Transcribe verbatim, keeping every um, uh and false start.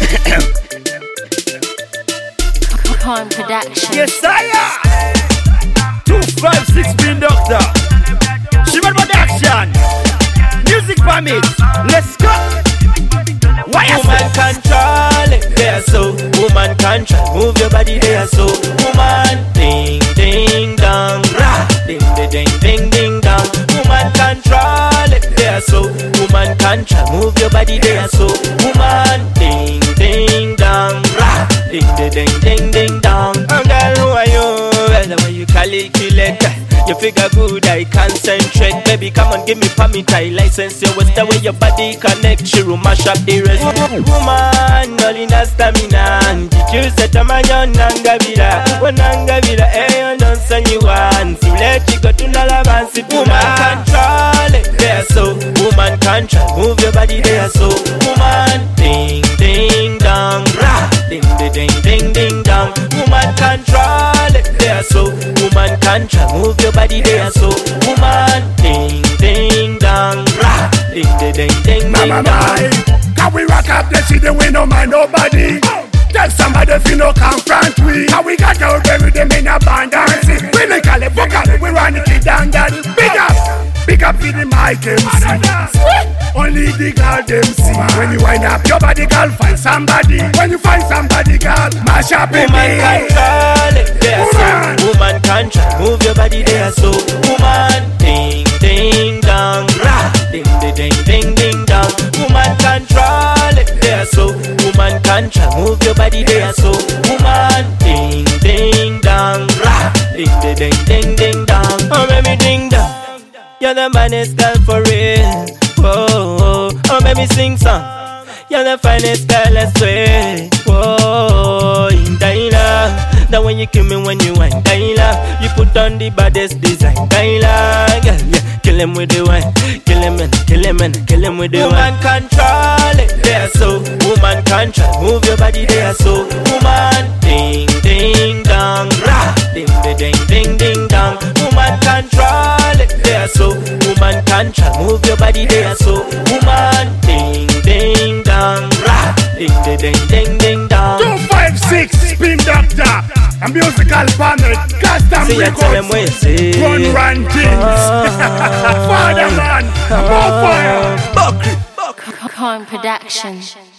Corn Production. Yes, sire. Two five six Spin Doctor. Shimon Production. Music permit. Let's go. Why woman control it, there so. Woman control, move your body there so. Woman, ding ding dong, rah, ding ding ding ding ding dong. Woman control it, there so. Woman control, move your body there so. Woman, ding ding dong, rah, ding ding ding ding ding dong. Oh girl, who are you? Well, the way you calculate. You figure good, I concentrate. Baby, come on, give me permit, I license you. What's the way your body connect? She will mash up the rest. Woman, all in a stamina. Did you set a man on Nangavira? When Nangavira, eh, don't send you one. So let you go to Nalabansi. Woman, control it, there so. Woman, control, move your body there so. Woman, ding, ding, dong, rah, ding, ding, ding, ding, ding, dong. Woman, control it, there so. Woman, control, move your body there so. Woman, ding ding dong, rah, ding ding ding ding ding dong. Can we rock up the city we no mind nobody? Tell somebody if you no confront we. How we got out there with them in abundance. We make all the vocal, we run the kid down that. Big up, big up for the mic M C. Only the girl them see. When you wind up your body, girl, find somebody. When you find somebody, girl, mash up in woman control it, there so. Woman control, move your body there so. Woman, ding ding dong, rah, ding ding ding ding ding dong. Woman control it, there so. Woman control, move your body there so. Woman, ding ding dong, rah, ding ding ding ding ding dong. Oh baby, ding dong, you're the baddest girl for real. Whoa, oh baby, sing song. You're the finest girl, I swear. Whoa, in Daila. That when you kill me when you wine, Daila. You put on the baddest design, Daila. Yeah, yeah. Kill him with the wine. Kill him and kill him and kill him with the wine. Woman control it, there so. Woman control, move your body there so. Woman, ding ding dong, rah, ding ding ding ding ding dong. Woman control it, there so. Woman control, move your body there so. Woman, ding ding dong, rah, ding ding ding ding ding dong. Two five six Spin Doctor, a musical panel, custom records, run run things. Father man, more fire. Corn Production.